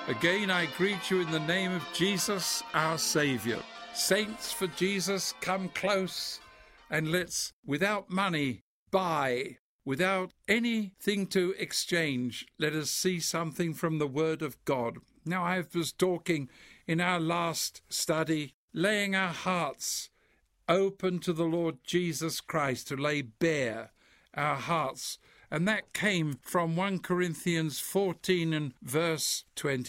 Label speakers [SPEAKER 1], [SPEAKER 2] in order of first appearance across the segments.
[SPEAKER 1] Again, I greet you in the name of Jesus, our Saviour. Saints for Jesus, come close and let's, without money, buy. Without anything to exchange, let us see something from the Word of God. Now, I was talking in our last study, laying our hearts open to the Lord Jesus Christ, to lay bare our hearts. And that came from 1 Corinthians 14 and verse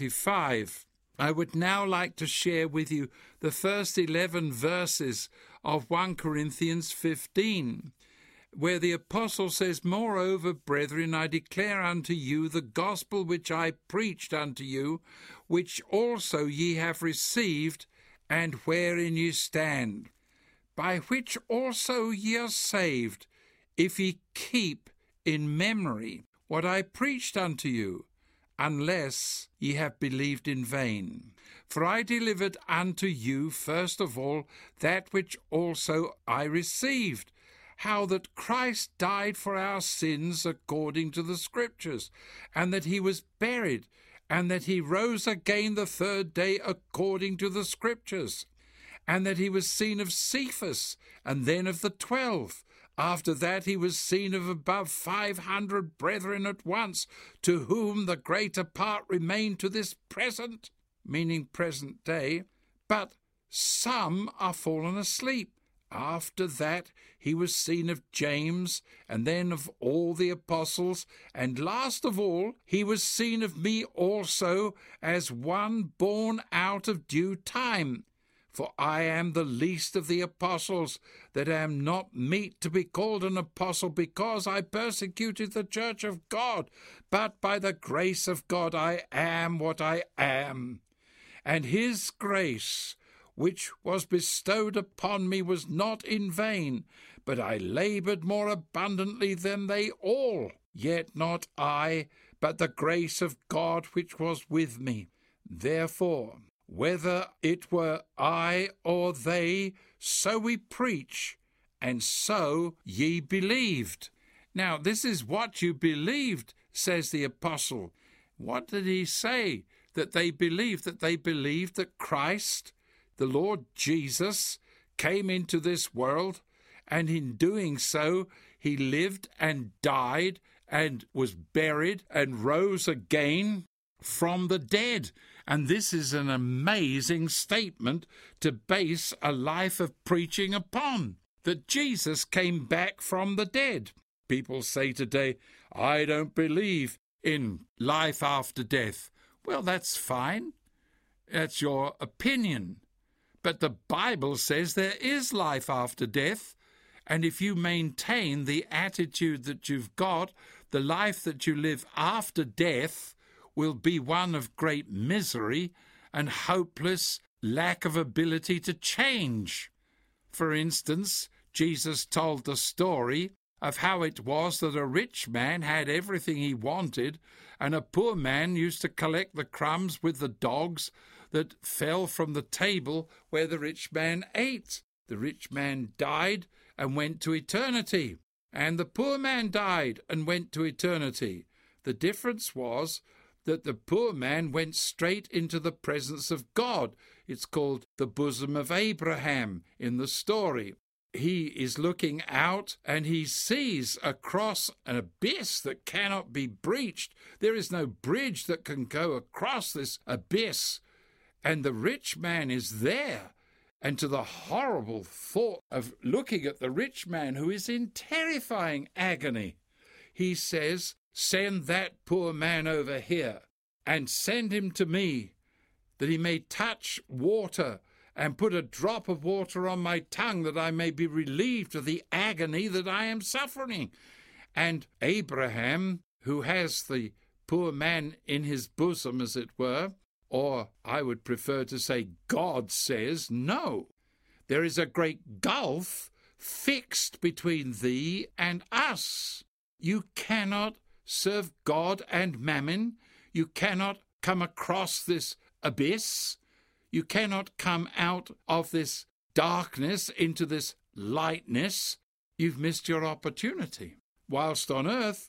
[SPEAKER 1] 25. I would now like to share with you the first 11 verses of 1 Corinthians 15, where the apostle says, "Moreover, brethren, I declare unto you the gospel which I preached unto you, which also ye have received, and wherein ye stand, by which also ye are saved, if ye keep in memory what I preached unto you, unless ye have believed in vain. For I delivered unto you first of all that which also I received, how that Christ died for our sins according to the Scriptures, and that he was buried, and that he rose again the third day according to the Scriptures, and that he was seen of Cephas, and then of the 12. After that he was seen of above 500 brethren at once, to whom the greater part remain to this present," meaning present day, "but some are fallen asleep. After that he was seen of James, and then of all the apostles, and last of all he was seen of me also, as one born out of due time. For I am the least of the apostles, that am not meet to be called an apostle, because I persecuted the church of God. But by the grace of God I am what I am. And his grace, which was bestowed upon me, was not in vain, but I laboured more abundantly than they all. Yet not I, but the grace of God which was with me. Therefore, whether it were I or they, so we preach, and so ye believed." Now, this is what you believed, says the apostle. What did he say that they believed? That they believed that Christ, the Lord Jesus, came into this world, and in doing so he lived and died and was buried and rose again from the dead. And this is an amazing statement to base a life of preaching upon, that Jesus came back from the dead. People say today, "I don't believe in life after death." Well, that's fine. That's your opinion. But the Bible says there is life after death, and if you maintain the attitude that you've got, the life that you live after death will be one of great misery and hopeless lack of ability to change. For instance, Jesus told the story of how it was that a rich man had everything he wanted, and a poor man used to collect the crumbs with the dogs that fell from the table where the rich man ate. The rich man died and went to eternity, and the poor man died and went to eternity. The difference was that the poor man went straight into the presence of God. It's called the bosom of Abraham in the story. He is looking out and he sees across an abyss that cannot be breached. There is no bridge that can go across this abyss. And the rich man is there. And to the horrible thought of looking at the rich man, who is in terrifying agony, he says, "Send that poor man over here and send him to me, that he may touch water and put a drop of water on my tongue, that I may be relieved of the agony that I am suffering." And Abraham, who has the poor man in his bosom, as it were, or I would prefer to say God says, "No, there is a great gulf fixed between thee and us. You cannot serve God and mammon. You cannot come across this abyss. You cannot come out of this darkness into this lightness. You've missed your opportunity. Whilst on earth,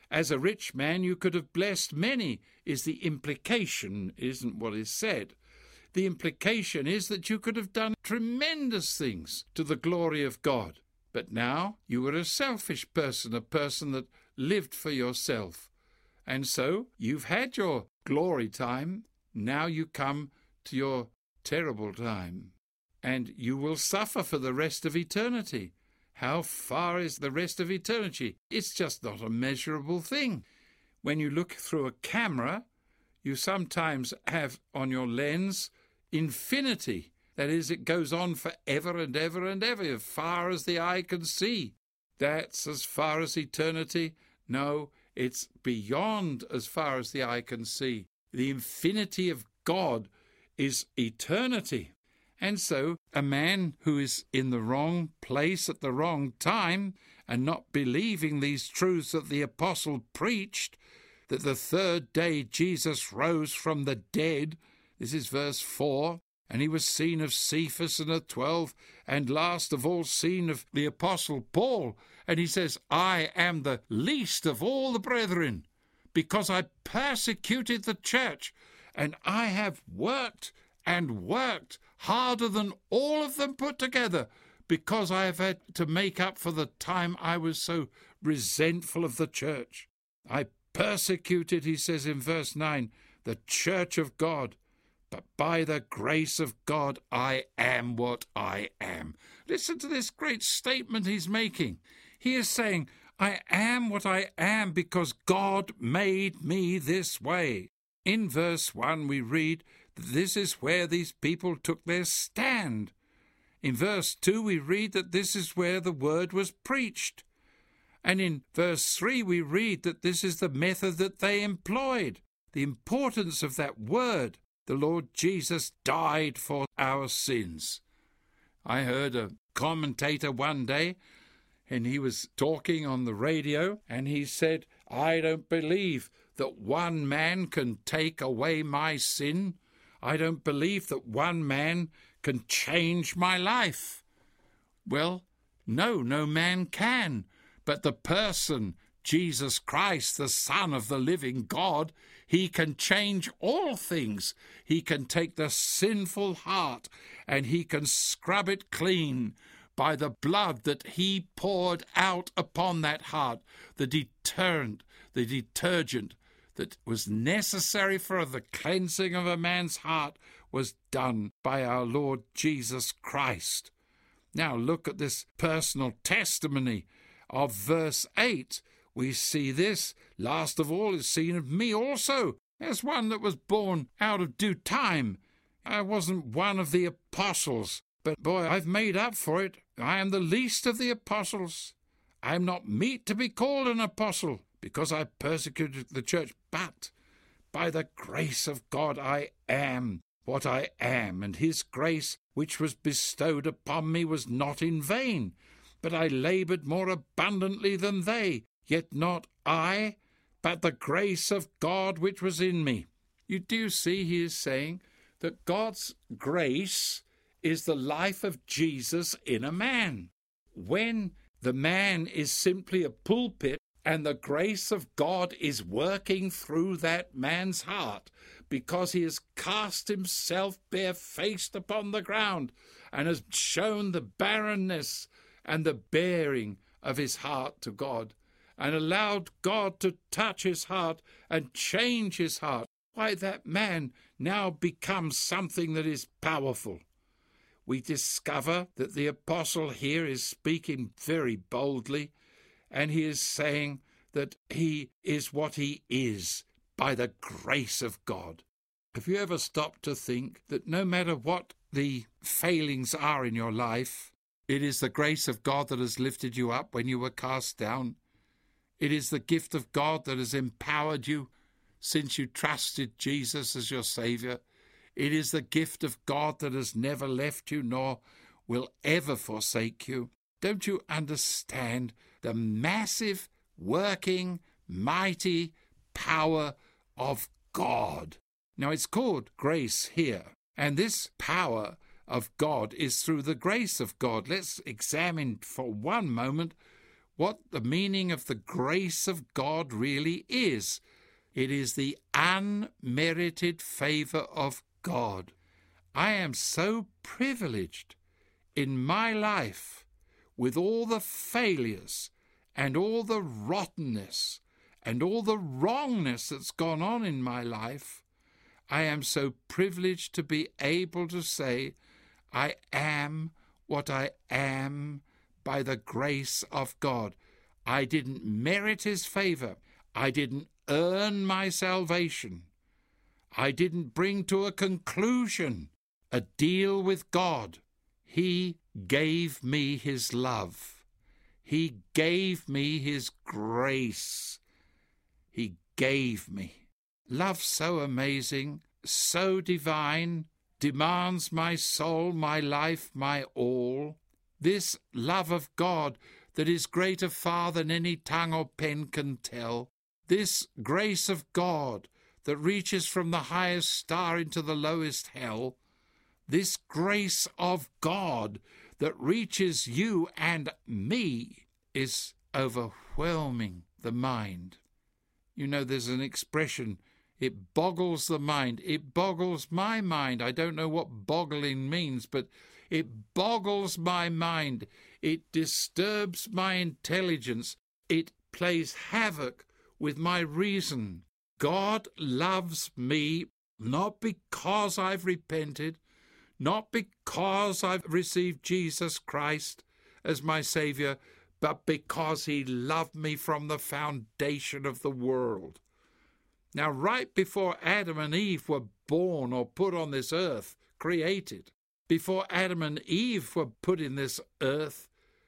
[SPEAKER 1] As a rich man, you could have blessed many, is the implication, isn't what is said. The implication is that you could have done tremendous things to the glory of God. But now you were a selfish person, a person that lived for yourself. And so you've had your glory time. Now you come to your terrible time. And you will suffer for the rest of eternity. How far is the rest of eternity? It's just not a measurable thing. When you look through a camera, you sometimes have on your lens infinity. That is, it goes on forever and ever and ever, as far as the eye can see. That's as far as eternity? No, it's beyond as far as the eye can see. The infinity of God is eternity. And so a man who is in the wrong place at the wrong time and not believing these truths that the apostle preached, that the third day Jesus rose from the dead, this is verse 4, and he was seen of Cephas and of 12, and last of all seen of the apostle Paul. And he says, I am the least of all the brethren, because I persecuted the church, and I have worked and worked harder than all of them put together, because I have had to make up for the time I was so resentful of the church. I persecuted, he says in verse 9, the church of God, but by the grace of God I am what I am. Listen to this great statement he's making. He is saying, I am what I am because God made me this way. In verse 1 we read that this is where these people took their stand. In verse 2 we read that this is where the word was preached. And in verse 3 we read that this is the method that they employed. The importance of that word. The Lord Jesus died for our sins. I heard a commentator one day, and he was talking on the radio, and he said, I don't believe that one man can take away my sin. I don't believe that one man can change my life. Well, no man can. But the person, Jesus Christ, the Son of the living God, he can change all things. He can take the sinful heart and he can scrub it clean by the blood that he poured out upon that heart, the deterrent, the detergent that was necessary for the cleansing of a man's heart was done by our Lord Jesus Christ. Now look at this personal testimony of verse 8. We see this, last of all is seen of me also, as one that was born out of due time. I wasn't one of the apostles, but boy, I've made up for it. I am the least of the apostles. I am not meet to be called an apostle, because I persecuted the church, but by the grace of God I am what I am, and his grace which was bestowed upon me was not in vain, but I laboured more abundantly than they. Yet not I, but the grace of God which was in me. You do see he is saying that God's grace is the life of Jesus in a man. When the man is simply a pulpit and the grace of God is working through that man's heart because he has cast himself barefaced upon the ground and has shown the barrenness and the bearing of his heart to God, and allowed God to touch his heart and change his heart, why, that man now becomes something that is powerful. We discover that the apostle here is speaking very boldly, and he is saying that he is what he is by the grace of God. Have you ever stopped to think that no matter what the failings are in your life, it is the grace of God that has lifted you up when you were cast down? It is the gift of God that has empowered you since you trusted Jesus as your Saviour. It is the gift of God that has never left you nor will ever forsake you. Don't you understand the massive, working, mighty power of God? Now, it's called grace here, and this power of God is through the grace of God. Let's examine for one moment what the meaning of the grace of God really is. It is the unmerited favour of God. I am so privileged in my life, with all the failures and all the rottenness and all the wrongness that's gone on in my life. I am so privileged to be able to say, I am what I am by the grace of God. I didn't merit his favour. I didn't earn my salvation. I didn't bring to a conclusion a deal with God. He gave me his love. He gave me his grace. He gave me. Love so amazing, so divine, demands my soul, my life, my all. This love of God that is greater far than any tongue or pen can tell. This grace of God that reaches from the highest star into the lowest hell. This grace of God that reaches you and me is overwhelming the mind. You know, there's an expression, it boggles the mind. It boggles my mind. I don't know what boggling means, but it boggles my mind. It disturbs my intelligence. It plays havoc with my reason. God loves me not because I've repented, not because I've received Jesus Christ as my Saviour, but because he loved me from the foundation of the world. Now, right before Adam and Eve were born or put on this earth, created, before Adam and Eve were put in this earth,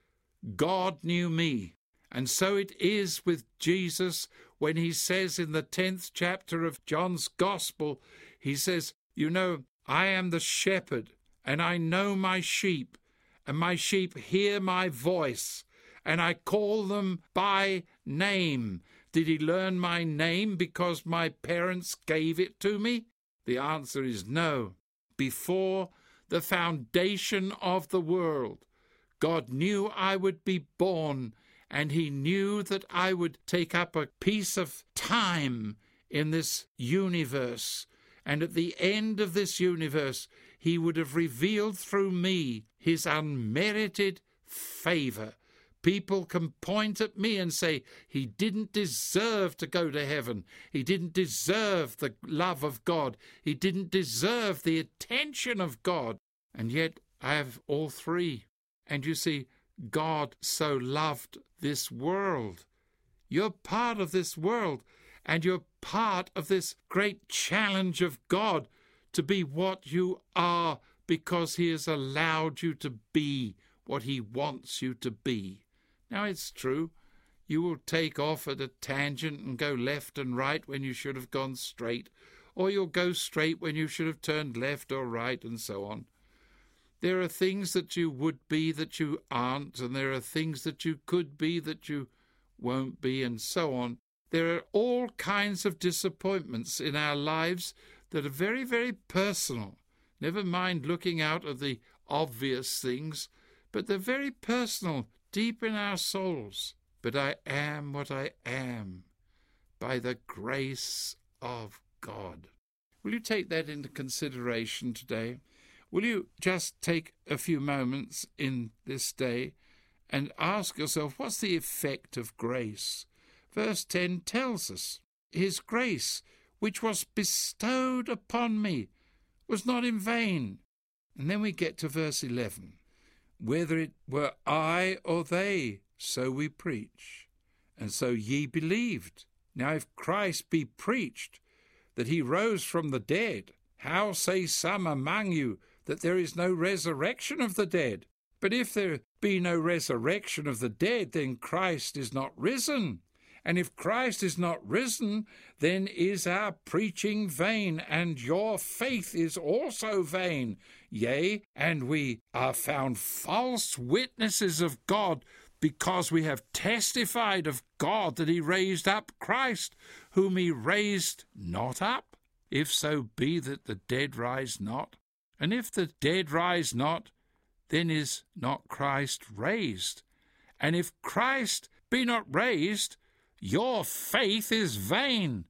[SPEAKER 1] God knew me. And so it is with Jesus when he says in the 10th chapter of John's Gospel, he says, you know, I am the shepherd, and I know my sheep, and my sheep hear my voice, and I call them by name. Did he learn my name because my parents gave it to me? The answer is no. Before the foundation of the world, God knew I would be born, and he knew that I would take up a piece of time in this universe. And at the end of this universe, he would have revealed through me his unmerited favour. People can point at me and say, he didn't deserve to go to heaven. He didn't deserve the love of God. He didn't deserve the attention of God. And yet I have all three. And you see, God so loved this world. You're part of this world, and you're part of this great challenge of God to be what you are because he has allowed you to be what he wants you to be. Now, it's true, you will take off at a tangent and go left and right when you should have gone straight, or you'll go straight when you should have turned left or right, and so on. There are things that you would be that you aren't, and there are things that you could be that you won't be, and so on. There are all kinds of disappointments in our lives that are very, very personal. Never mind looking out at the obvious things, but they're very personal, deep in our souls. But I am what I am by the grace of God. Will you take that into consideration today? Will you just take a few moments in this day and ask yourself, what's the effect of grace? Verse 10 tells us, his grace, which was bestowed upon me, was not in vain. And then we get to verse 11. Whether it were I or they, so we preach, and so ye believed. Now if Christ be preached, that he rose from the dead, how say some among you that there is no resurrection of the dead? But if there be no resurrection of the dead, then Christ is not risen. And if Christ is not risen, then is our preaching vain, and your faith is also vain. Yea, and we are found false witnesses of God, because we have testified of God that he raised up Christ, whom he raised not up, if so be that the dead rise not. And if the dead rise not, then is not Christ raised. And if Christ be not raised, your faith is vain.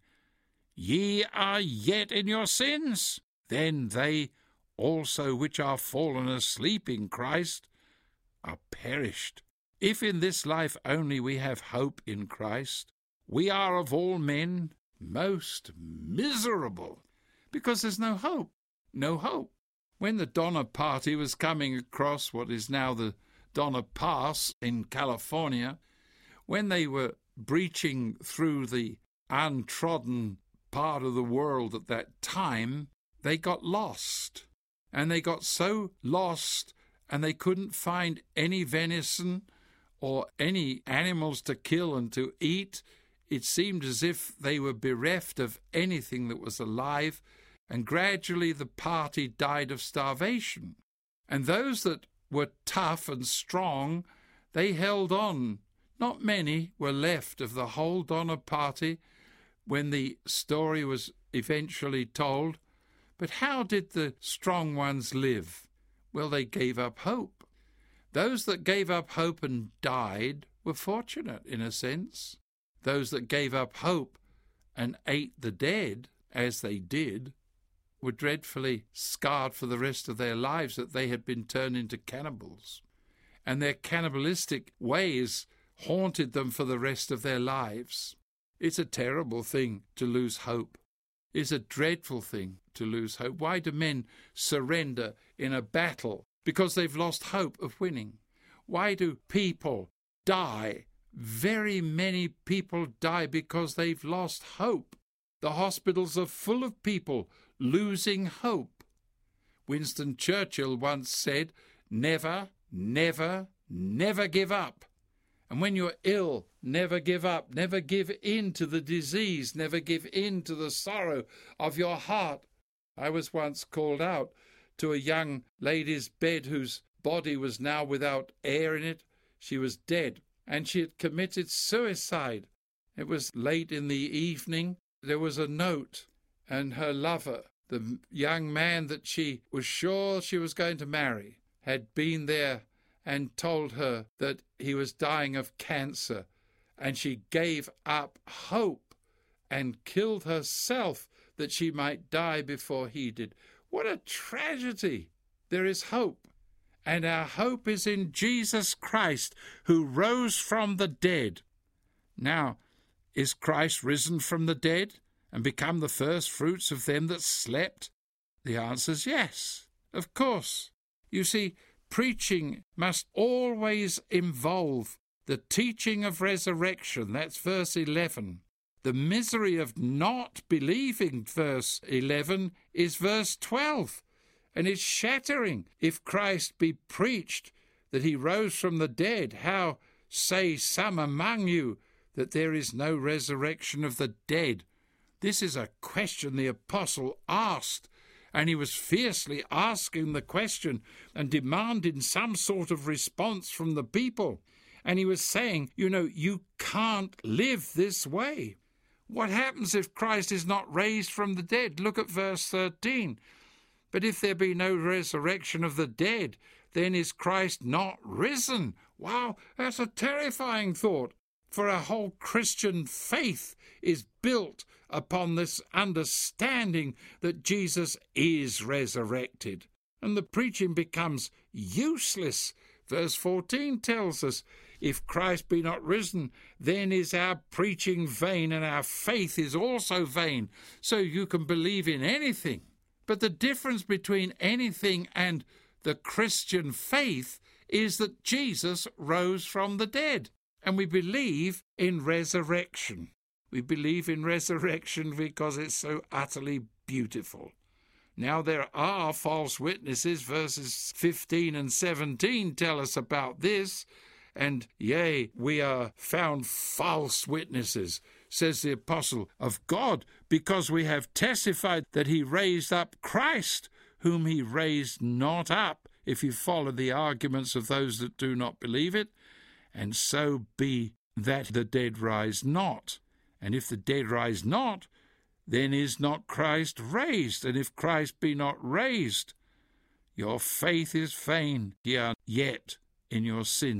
[SPEAKER 1] Ye are yet in your sins. Then they also which are fallen asleep in Christ are perished. If in this life only we have hope in Christ, we are of all men most miserable, because there's no hope, no hope. When the Donner Party was coming across what is now the Donner Pass in California, when they were breaching through the untrodden part of the world at that time, they got lost. And they got so lost and they couldn't find any venison or any animals to kill and to eat. It seemed as if they were bereft of anything that was alive, and gradually the party died of starvation. And those that were tough and strong, they held on. Not many were left of the whole Donner Party when the story was eventually told. But how did the strong ones live? Well, they gave up hope. Those that gave up hope and died were fortunate, in a sense. Those that gave up hope and ate the dead, as they did, were dreadfully scarred for the rest of their lives, that they had been turned into cannibals. And their cannibalistic ways haunted them for the rest of their lives. It's a terrible thing to lose hope. It's a dreadful thing to lose hope. Why do men surrender in a battle? Because they've lost hope of winning. Why do people die? Very many people die because they've lost hope. The hospitals are full of people losing hope. Winston Churchill once said, "Never, never, never give up." And when you're ill, never give up. Never give in to the disease. Never give in to the sorrow of your heart. I was once called out to a young lady's bed whose body was now without air in it. She was dead, and she had committed suicide. It was late in the evening. There was a note, and her lover, the young man that she was sure she was going to marry, had been there and told her that he was dying of cancer, and she gave up hope and killed herself that she might die before he did. What a tragedy! There is hope, and our hope is in Jesus Christ, who rose from the dead. Now, is Christ risen from the dead and become the first fruits of them that slept? The answer is yes, of course. You see, preaching must always involve the teaching of resurrection. That's verse 11. The misery of not believing, verse 11, is verse 12. And it's shattering. If Christ be preached that he rose from the dead, how say some among you that there is no resurrection of the dead? This is a question the apostle asked, and he was fiercely asking the question and demanding some sort of response from the people. And he was saying, you can't live this way. What happens if Christ is not raised from the dead? Look at verse 13. But if there be no resurrection of the dead, then is Christ not risen? Wow, that's a terrifying thought. For our whole Christian faith is built upon this understanding that Jesus is resurrected. And the preaching becomes useless. Verse 14 tells us, if Christ be not risen, then is our preaching vain, and our faith is also vain. So you can believe in anything. But the difference between anything and the Christian faith is that Jesus rose from the dead. And we believe in resurrection. We believe in resurrection because it's so utterly beautiful. Now there are false witnesses. Verses 15 and 17 tell us about this. And yea, we are found false witnesses, says the apostle, of God, because we have testified that he raised up Christ, whom he raised not up, if you follow the arguments of those that do not believe it. And so be that the dead rise not. And if the dead rise not, then is not Christ raised. And if Christ be not raised, your faith is vain. Ye are yet in your sins.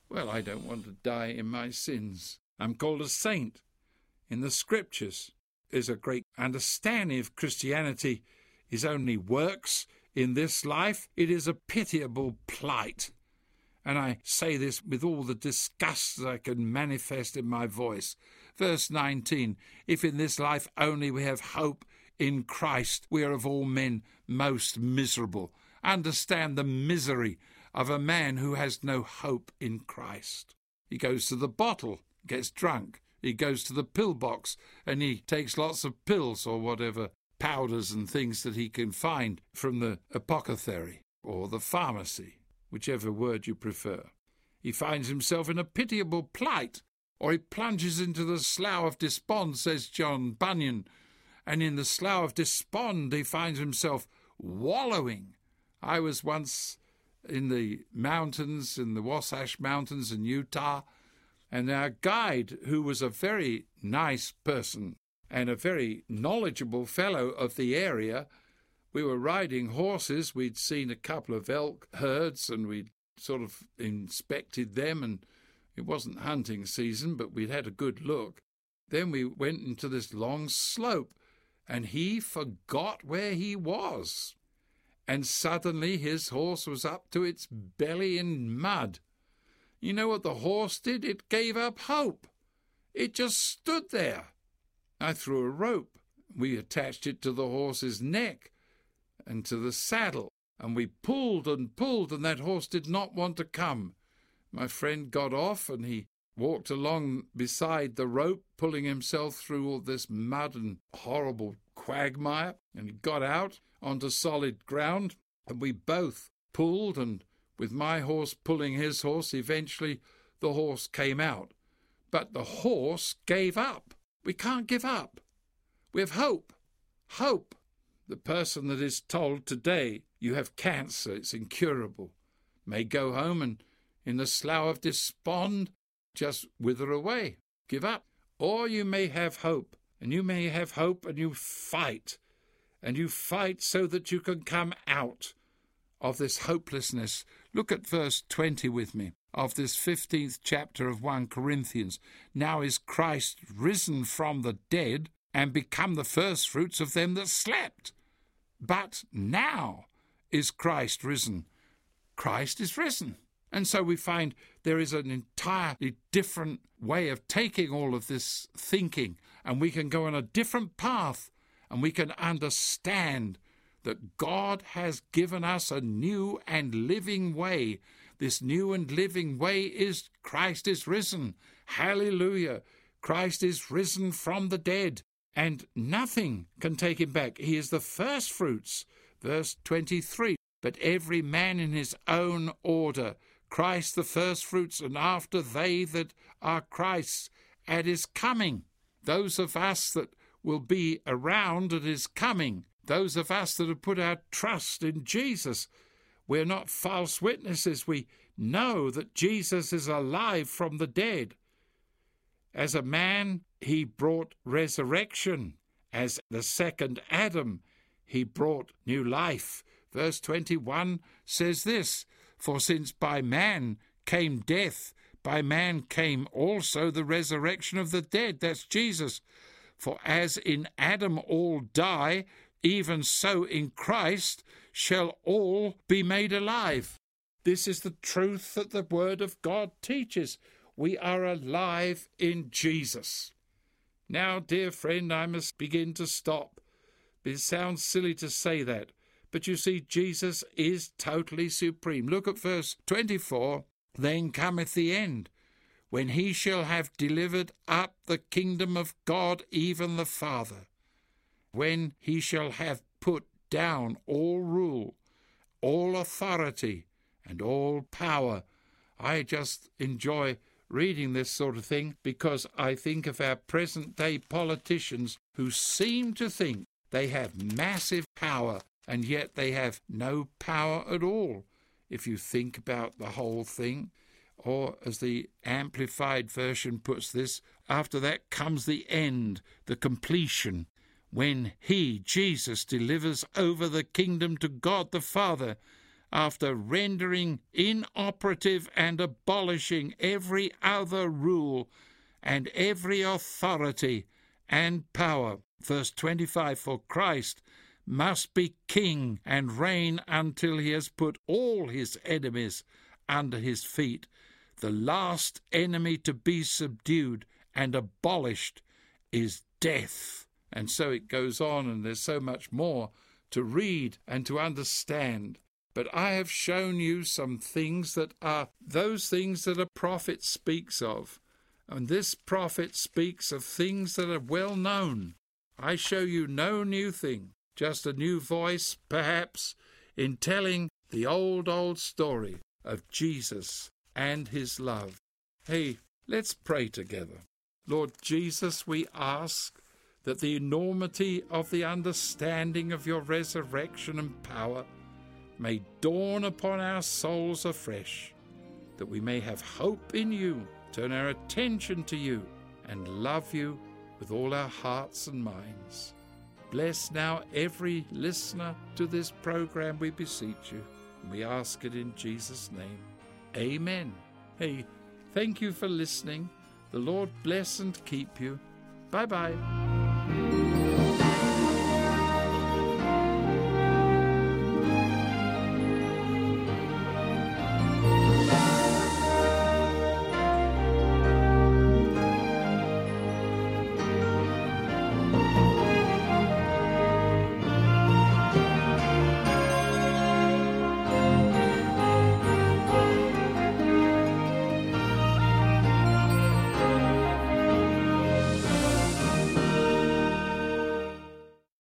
[SPEAKER 1] Well, I don't want to die in my sins. I'm called a saint. In the Scriptures is a great understanding of Christianity is only works in this life. It is a pitiable plight. And I say this with all the disgust that I can manifest in my voice. Verse 19, if in this life only we have hope in Christ, we are of all men most miserable. Understand the misery of a man who has no hope in Christ. He goes to the bottle, gets drunk. He goes to the pill box and he takes lots of pills or whatever, powders and things that he can find from the apothecary or the pharmacy, whichever word you prefer. He finds himself in a pitiable plight, or he plunges into the slough of despond, says John Bunyan, and in the slough of despond he finds himself wallowing. I was once in the mountains, in the Wasatch Mountains in Utah, and our guide, who was a very nice person and a very knowledgeable fellow of the area, we were riding horses. We'd seen a couple of elk herds and we'd sort of inspected them, and it wasn't hunting season, but we'd had a good look. Then we went into this long slope, and he forgot where he was. And suddenly his horse was up to its belly in mud. You know what the horse did? It gave up hope. It just stood there. I threw a rope. We attached it to the horse's neck and to the saddle, and we pulled, and that horse did not want to come. My friend got off, and he walked along beside the rope, pulling himself through all this mud and horrible quagmire, and he got out onto solid ground, and we both pulled, and with my horse pulling his horse, eventually the horse came out. But the horse gave up. We can't give up. We have hope. Hope. The person that is told today, you have cancer, it's incurable, may go home and in the slough of despond just wither away, give up. Or you may have hope, and you may have hope and you fight so that you can come out of this hopelessness. Look at verse 20 with me of this 15th chapter of 1 Corinthians. Now is Christ risen from the dead and become the firstfruits of them that slept. But now is Christ risen. Christ is risen. And so we find there is an entirely different way of taking all of this thinking, and we can go on a different path, and we can understand that God has given us a new and living way. This new and living way is Christ is risen. Hallelujah. Christ is risen from the dead, and nothing can take him back. He is the firstfruits. Verse 23, but every man in his own order, Christ the firstfruits, and after they that are Christ's at his coming. Those of us that will be around at his coming, those of us that have put our trust in Jesus, we're not false witnesses. We know that Jesus is alive from the dead. As a man, he brought resurrection. As the second Adam, he brought new life. Verse 21 says this, for since by man came death, by man came also the resurrection of the dead. That's Jesus. For as in Adam all die, even so in Christ shall all be made alive. This is the truth that the Word of God teaches. We are alive in Jesus. Now, dear friend, I must begin to stop. It sounds silly to say that, but you see, Jesus is totally supreme. Look at verse 24. Then cometh the end, when he shall have delivered up the kingdom of God, even the Father, when he shall have put down all rule, all authority, and all power. I just enjoy reading this sort of thing because I think of our present-day politicians who seem to think they have massive power, and yet they have no power at all, if you think about the whole thing. Or, as the Amplified Version puts this, after that comes the end, the completion, when he, Jesus, delivers over the kingdom to God the Father, after rendering inoperative and abolishing every other rule and every authority and power. Verse 25, for Christ must be king and reign until he has put all his enemies under his feet. The last enemy to be subdued and abolished is death. And so it goes on, and there's so much more to read and to understand. But I have shown you some things that are those things that a prophet speaks of. And this prophet speaks of things that are well known. I show you no new thing, just a new voice, perhaps, in telling the old story of Jesus and his love. Hey, let's pray together. Lord Jesus, we ask that the enormity of the understanding of your resurrection and power may dawn upon our souls afresh, that we may have hope in you, turn our attention to you, and love you with all our hearts and minds. Bless now every listener to this program, we beseech you, and we ask it in Jesus' name. Amen. Hey, thank you for listening. The Lord bless and keep you. Bye-bye.